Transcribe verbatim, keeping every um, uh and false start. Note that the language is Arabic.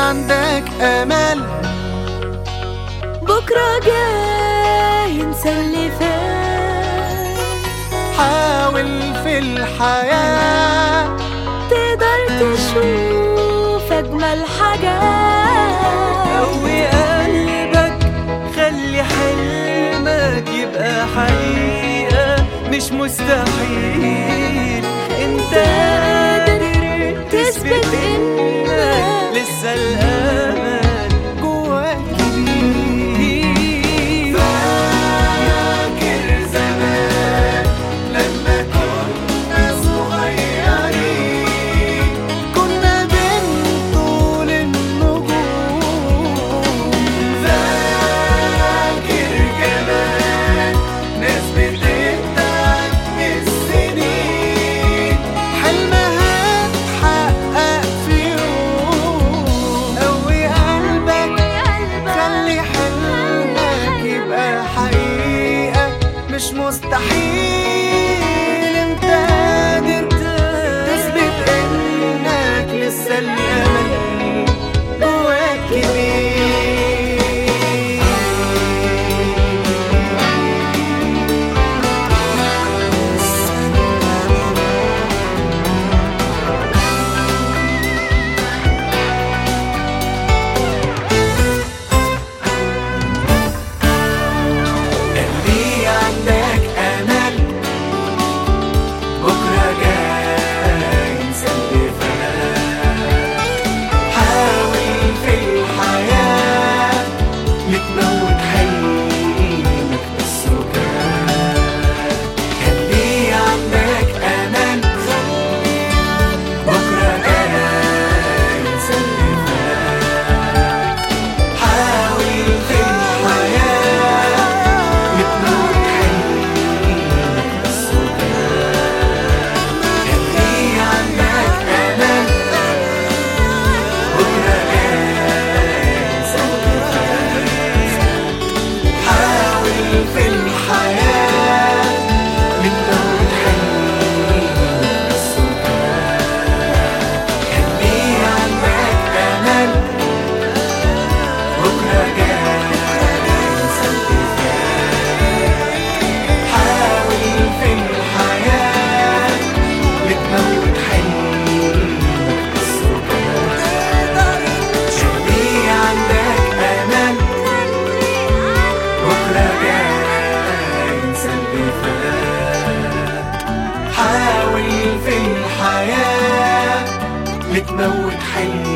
عندك امل بكرة جاي انسى اللي فات. حاول في الحياة تقدر تشوف أجمل حاجات. قوي قلبك، خلي حلمك يبقى حقيقة مش مستحيل. انت قادر تثبت انك لسه الامل جواك كبير. فاكر زمان لما كنا صغيرين، كنا بين طول النجوم. فاكر كمان ناس بتتعب من السنين، حلمها اتحقق في يوم. قوي قلبك، خلي حلمك يبقى حقيقة مش مستحيل. انت قادر تثبت انك لسه الامل جواك كبير. خلي عندك امل بكره جاي انسى اللي فات. حاول في الحياه لتموت حلمك بالسكات. خلي عندك امل بكره جاي انسى اللي فات. حاول في الحياه لتموت حلمك بالسكات. خلي عندك امل بكره جاي انسى اللي فات. حاول في الحياه لتموت حلمك بالسكات. خلي عندك امل بكره جاي انسى اللي فات. حاول في الحياة لتموت حلمك بالسكات. خلي عندك أمل بكرة جاي انسى اللي فات. حاول في الحياة لتموت حلمك